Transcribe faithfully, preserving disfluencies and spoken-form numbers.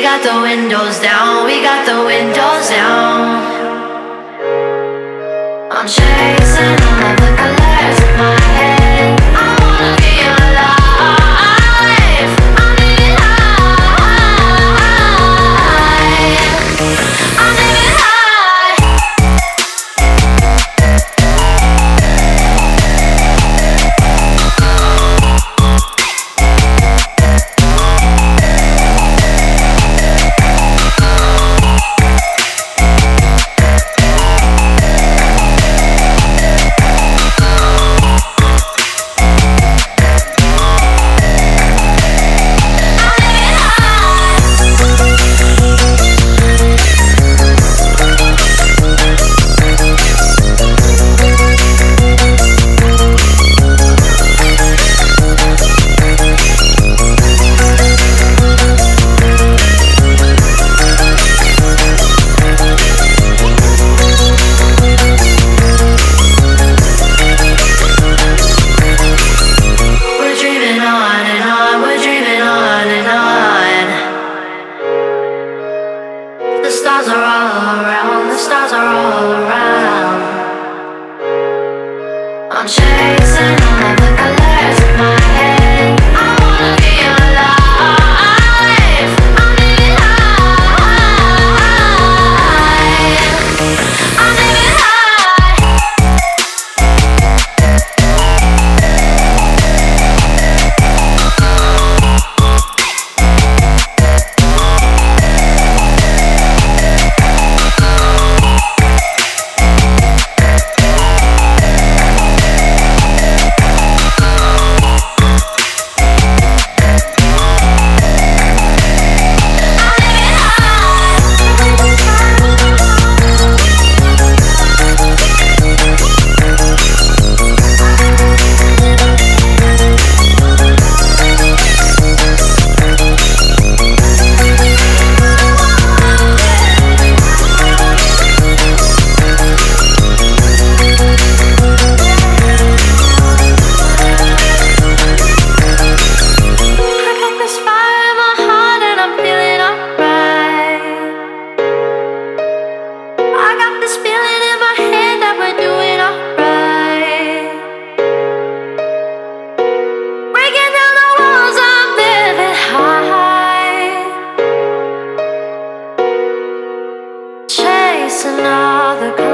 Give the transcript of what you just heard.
got the windows down, we got the windows down. I'm chasing all of the colors in my head. I wanna feel alive. I'm living high. I'm living high. The stars are all around, the stars are all around. I'm chasing all of the colors in my head. I wanna feel alive. I'm living high. I'm living high. Chasing all the